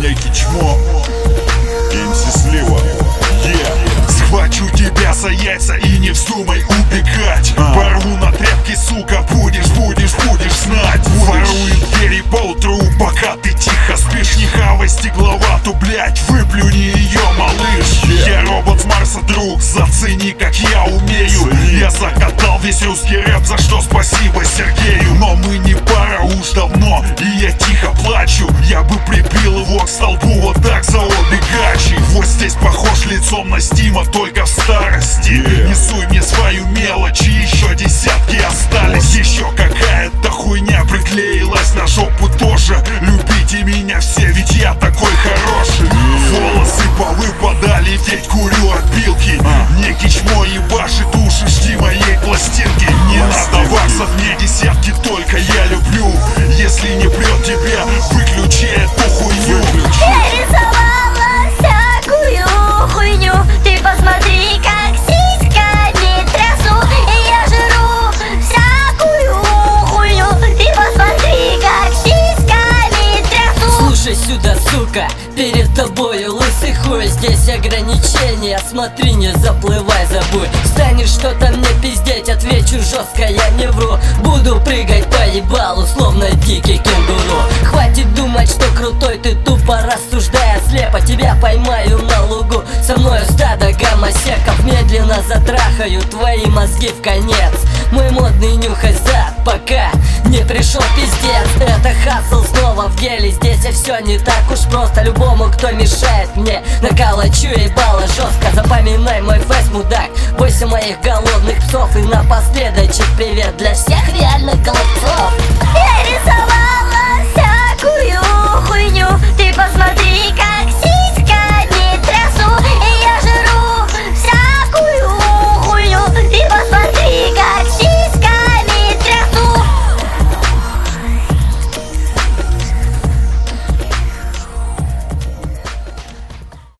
Некий чмо, МС Слива. Схвачу тебя за яйца и не вздумай убегать. Порву на тряпки, сука, будешь знать. Воруют двери поутру, пока ты тихо спишь. Не хавай стекловату, блять, выплюни ее, малыш. Я робот с Марса, друг, зацени, как я умею. Я закатал весь русский рэп, за что спасибо Сергею. Но мы не пара уж давно, и я тихо плачу. Я бы прибил его к столбу вот так за обе гачи. Вот здесь похож лицом на Стима, только в старости. Не суй мне свою мелочь, и еще десятки остались. Еще какая-то хуйня приклеилась на жопу тоже. Любите меня все, ведь я такой хороший. Волосы повыпадали, ведь курю от пилки. Некий чмо ебашит уши, жди моей пластинки. Не надо баксов, мне десятки, только я люблю. Если не прет тебя, выключи эту хуйню. Я рисовала всякую хуйню. Ты посмотри, как сиськами трясу. И я жру всякую хуйню. Ты посмотри, как сиськами трясу. Слушай сюда, сука, перед тобою лысый хуй. Здесь ограничения, смотри, не заплывай, забудь. Станешь что-то мне пиздеть, отвечу жестко, я не вру. Буду прыгать по ебалу, словно дикий кенгуру. Хватит думать, что крутой, ты тупо рассуждая слепо. Тебя поймаю на лугу, со мною стадо гомосеков. Медленно затрахаю твои мозги в конец. Мой модный нюхай зад, пока не пришел пиздец. Это хасл снова в деле, здесь все не так уж просто. Любому, кто мешает мне, наколочу ебало жестко. Запоминай мой фейс, мудак, бойся моих голодных псов. И напоследочек привет для всех реальных голубцов. Я рисовала